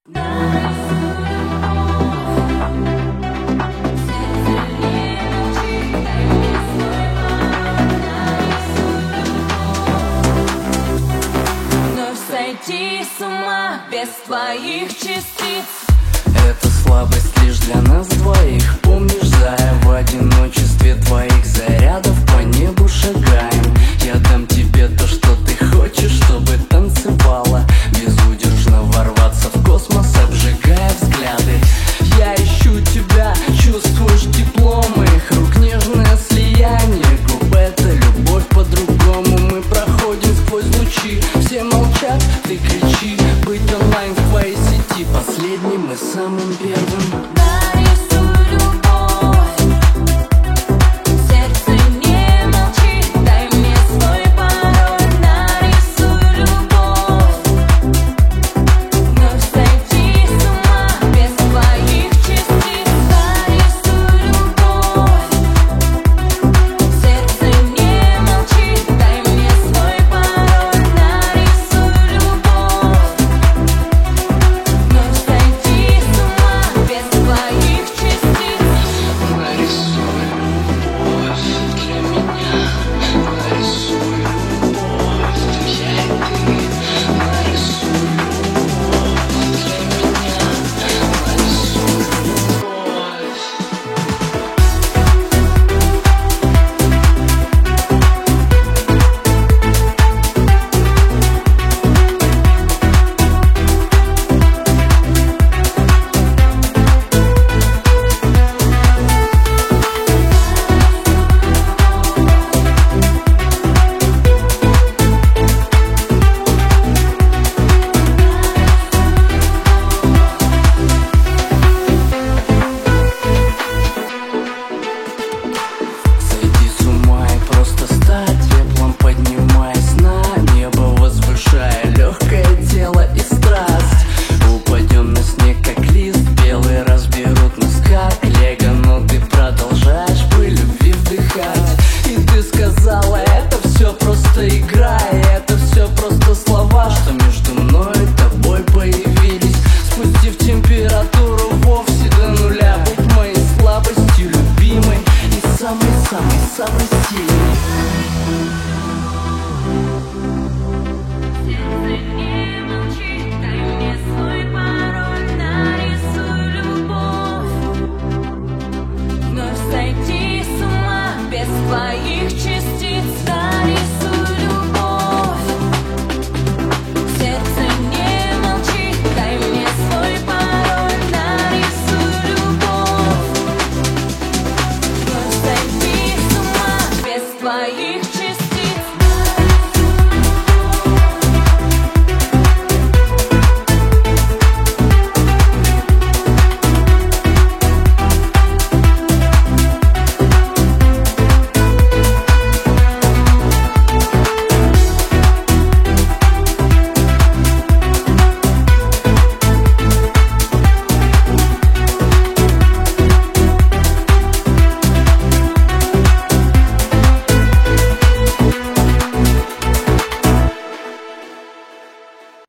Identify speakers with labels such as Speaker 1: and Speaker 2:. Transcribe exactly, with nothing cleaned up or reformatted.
Speaker 1: Сойти с ума без твоих частиц.
Speaker 2: Это слабость лишь для нас двоих. Помнишь, зая, в одиночестве твоих зарядов по небу шагаем. Я дам тебе то, что ты хочешь, чтобы танцевала, безудержно ворваться в космос, обжигая взгляды. Я ищу тебя, чувствуешь тепло моих рук, нежное слияние губ. Это любовь по-другому, мы проходим сквозь лучи. Все молчат, ты кричи, быть онлайн в твоей сети последним и самым первым.